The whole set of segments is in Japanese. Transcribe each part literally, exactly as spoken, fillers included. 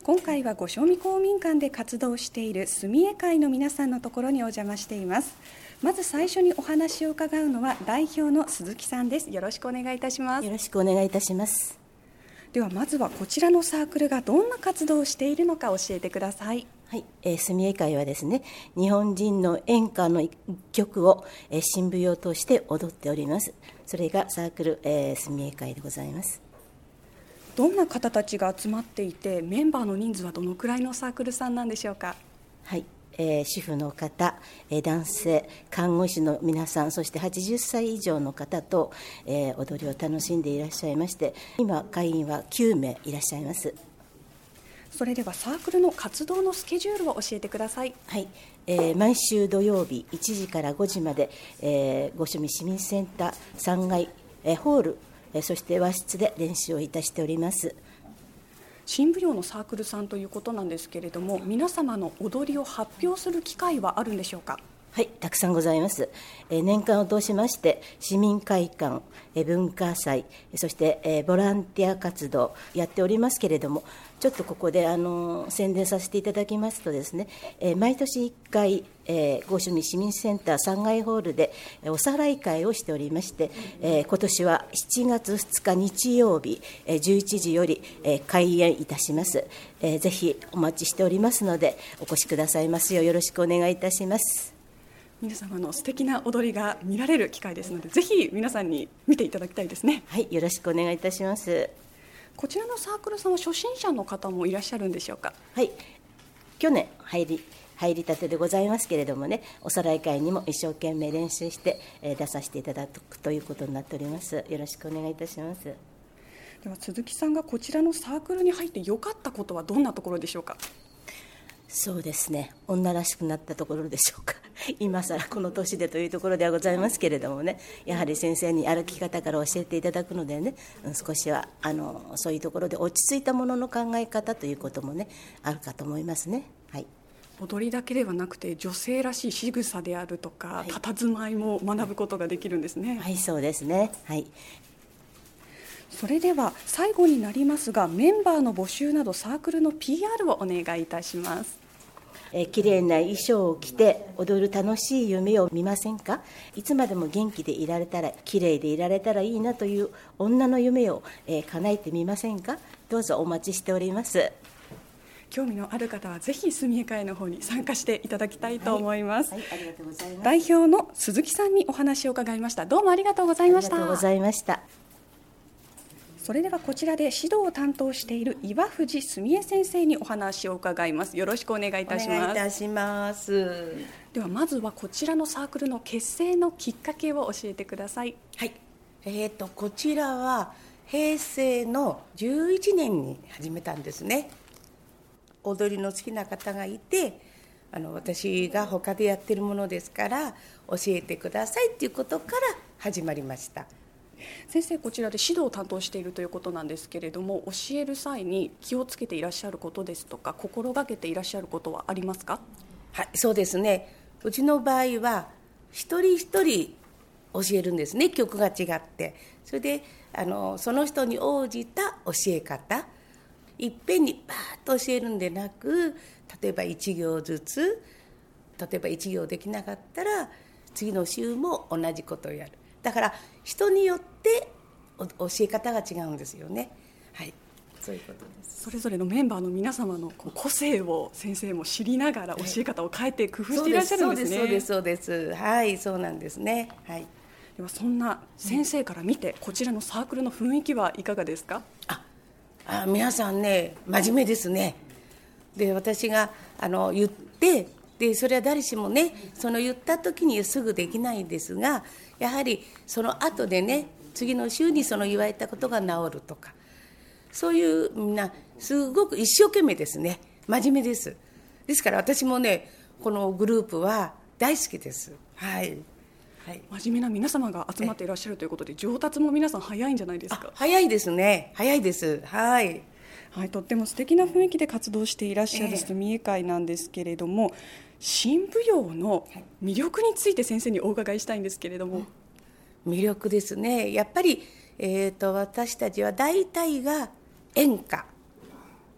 今回は五正味公民館で活動している住江会の皆さんのところにお邪魔しています。まず最初にお話を伺うのは代表の鈴木さんです。よろしくお願いいたします。 よろしくお願いいたします。 ではまずはこちらのサークルがどんな活動をしているのか教えてください。 はい、えー、住江会はですね、日本人の演歌の一曲を、えー、新舞踊として踊っております。それがサークル、えー、住江会でございます。 どんな方たちが集まっていて、メンバーの人数はどのくらいのサークルさんなんでしょうか。 はい、えー、主婦の方、えー、男性、看護師の皆さん、そしてはちじゅっさい以上の方と、えー、踊りを楽しんでいらっしゃいまして、今会員はきゅうめいいらっしゃいます。 それではサークルの活動のスケジュールを教えてください。 はい、えー、毎週土曜日いちじからごじまで、えー、五正味市民センターさんがい、えー、ホール、えー、そして和室で練習をいたしております。 新舞踊のサークルさんということなんですけれども、皆様の踊りを発表する機会はあるんでしょうか。 はい、たくさんございます。えー、年間を通しまして市民会館、えー、文化祭、そして、えー、ボランティア活動やっておりますけれども、ちょっとここであの宣伝させていただきますとですね、えー、毎年いっかい、えー、五正味市民センターさんがいホールで、えー、おさらい会をしておりまして、えー、今年はしちがつふつか日曜日、えー、じゅういちじより、えー、開演いたします。えー、ぜひお待ちしておりますのでお越しくださいますようよろしくお願いいたします。 皆様の素敵な踊りが見られる機会ですので、ぜひ皆さんに見ていただきたいですね。 はい、よろしくお願いいたします。 こちらのサークルさんは初心者の方もいらっしゃるんでしょうか。 はい、去年入り入りたてでございますけれどもね、おさらい会にも一生懸命練習して、えー、出させていただくということになっております。よろしくお願いいたします。 では鈴木さんがこちらのサークルに入って良かったことはどんなところでしょうか。 そうですね、女らしくなったところでしょうか。今更この年でというところではございますけれどもね、やはり先生に歩き方から教えていただくのでね、少しはあのそういうところで落ち着いたものの考え方ということもねあるかと思いますね。はい、 踊りだけではなくて女性らしい仕草であるとか、はい、佇まいも学ぶことができるんですね。 はい、そうですね。はい、 それでは最後になりますが、メンバーの募集などサークルの ピーアール をお願いいたします。 えー、きれいな衣装を着て踊る楽しい夢を見ませんか。いつまでも元気でいられたら、きれいでいられたらいいなという女の夢を、えー、叶えてみませんか。どうぞお待ちしております。 興味のある方はぜひ住江会の方に参加していただきたいと思います。 はいはい、ありがとうございます。 代表の鈴木さんにお話を伺いました。どうもありがとうございました。 ありがとうございました。 それではこちらで指導を担当している岩藤澄江先生にお話を伺います。よろしくお願いいたします。 お願いいたします。 ではまずはこちらのサークルの結成のきっかけを教えてください。 はい、えーと、こちらは平成のじゅういちねんに始めたんですね。踊りの好きな方がいて、あの私が他でやってるものですから教えてくださいということから始まりました。 先生、こちらで指導を担当しているということなんですけれども、教える際に気をつけていらっしゃることですとか、心がけていらっしゃることはありますか。 はい、そうですね。うちの場合は一人一人教えるんですね。曲が違って、それであのその人に応じた教え方、いっぺんにバーッと教えるんでなく、例えばいち行ずつ、例えばいち行できなかったら次の週も同じことをやる。だから人によって教え方が違うんですよね。はい、そういうことです。 それぞれのメンバーの皆様の個性を先生も知りながら教え方を変えて工夫していらっしゃるんですね。 そうですそうですそうです。はい、そうなんですね。はい。 ではそんな先生から見て、こちらのサークルの雰囲気はいかがですか。 ああ、皆さんね、真面目ですね。で、私があの言って、でそれは誰しもね、その言った時にすぐできないんですが、やはりその後でね、次の週にその言われたことが治るとか、そういうみんなすごく一生懸命ですね。真面目です。ですから私もね、このグループは大好きです。はい、はい、 真面目な皆様が集まっていらっしゃるということで、上達も皆さん早いんじゃないですか。 早いですね。早いです。はい、 はい、とっても素敵な雰囲気で活動していらっしゃる住江会なんですけれども、えー、新舞踊の魅力について先生にお伺いしたいんですけれども。 魅力ですね。やっぱり、えーと、私たちは大体が演歌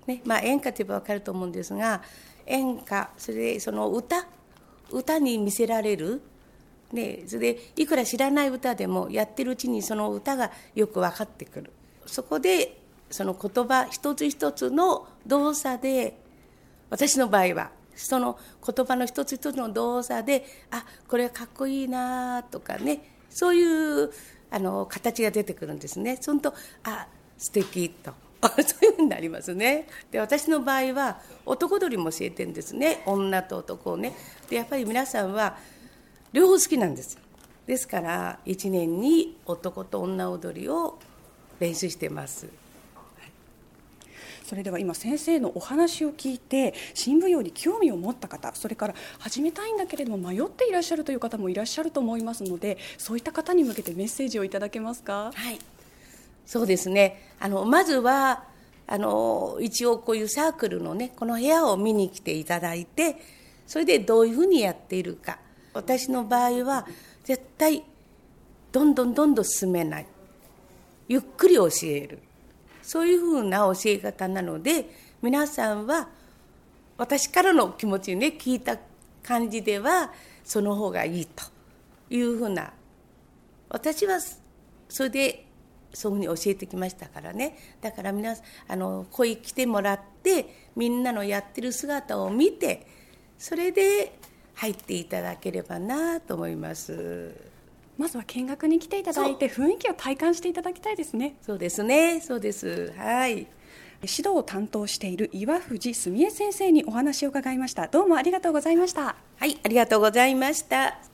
ね、まあ、演歌といえば分かると思うんですが、演歌、それでその歌歌に見せられる、ね、それでいくら知らない歌でもやってるうちにその歌がよく分かってくる。そこでその言葉一つ一つの動作で、私の場合はその言葉の一つ一つの動作で、あ、これはかっこいいなとかね、そういうあの形が出てくるんですね。そのと、あ、素敵とそういうふうになりますね。で、私の場合は男踊りも教えてるんですね。女と男をね。で、やっぱり皆さんは両方好きなんです。ですからいちねんに男と女踊りを練習してます。 それでは今先生のお話を聞いて新舞踊に興味を持った方、それから始めたいんだけれども迷っていらっしゃるという方もいらっしゃると思いますので、そういった方に向けてメッセージをいただけますか。 はい、そうですね。あのまずはあの一応こういうサークルのねこの部屋を見に来ていただいて、それでどういうふうにやっているか。私の場合は絶対どんどんどんどん進めない、ゆっくり教える、そういうふうな教え方なので、皆さんは私からの気持ちにね聞いた感じではその方がいいというふうな、私はそれでそういうふうに教えてきましたからね。だから皆さんあのここへ来てもらってみんなのやってる姿を見て、それで入っていただければなと思います。 まずは見学に来ていただいて雰囲気を体感していただきたいですね。 そうですね、そうです。はい。 指導を担当している岩藤澄江先生にお話を伺いました。どうもありがとうございました。 はい、ありがとうございました。